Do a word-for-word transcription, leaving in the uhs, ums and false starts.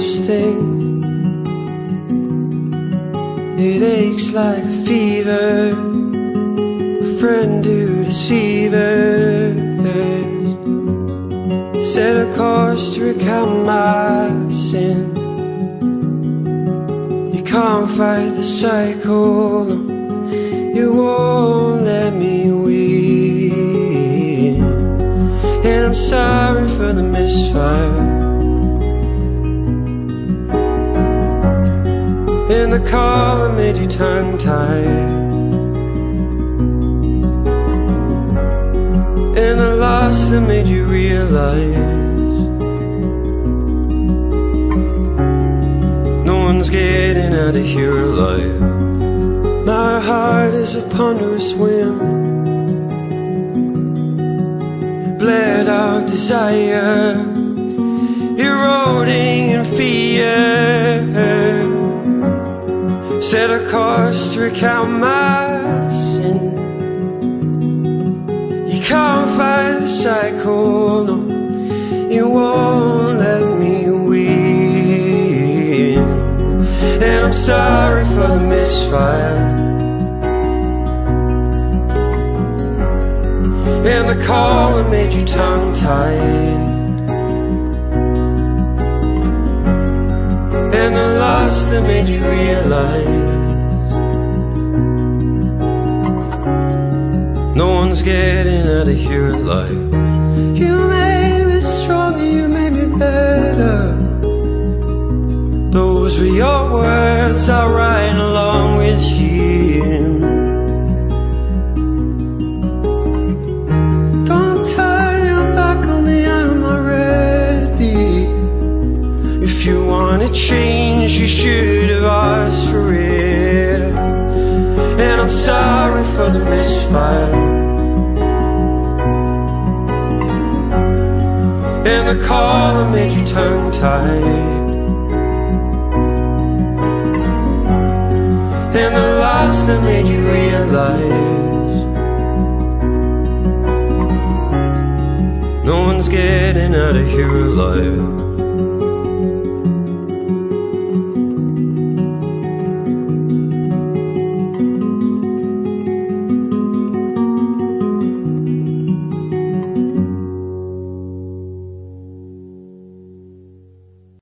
this thing. It aches like a fever, a friend to deceivers. Set a course to recount my sin. You can't fight the cycle, no, you won't let me win. And I'm sorry for the misfire, and the call that made you tongue-tied, and the loss that made you realize no one's getting out of here alive. My heart is a ponderous whim, bled out desire, eroding in fear. Set a course to recount my sin. You can't fight the cycle, no, you won't let me win. And I'm sorry for the misfire, and the call that made you tongue-tied, and the loss that made you realize no one's getting out of here alive. You made me stronger, you made me better. Those were your words, I'll write along with you. Don't turn your back on me, I'm not ready. If you wanna change, you should have asked for it. And I'm sorry for the misfire, and the call that made you tongue-tied, and the loss that made you realize no one's getting out of here alive.